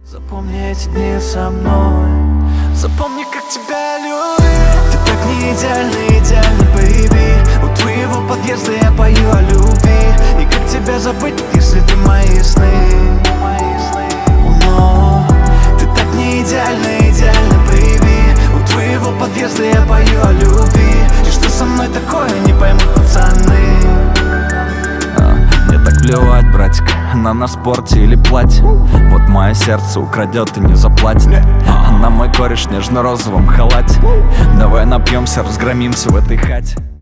Запомни эти дни со мной, запомни, как тебя любить. Ты так не идеальна, идеальна, бэйби. У твоего подъезда я пою о любви. И как тебя забыть, если ты мои сны? Но ты так не идеальна, идеальна, бэйби. У твоего подъезда я пою о любви. И что со мной такое, не поймут пацаны. Мне так плевать, братик, на спорте или платье. Вот мое сердце украдет и не заплатит. На мой кореш в нежно-розовом халате. Давай напьемся, разгромимся в этой хате.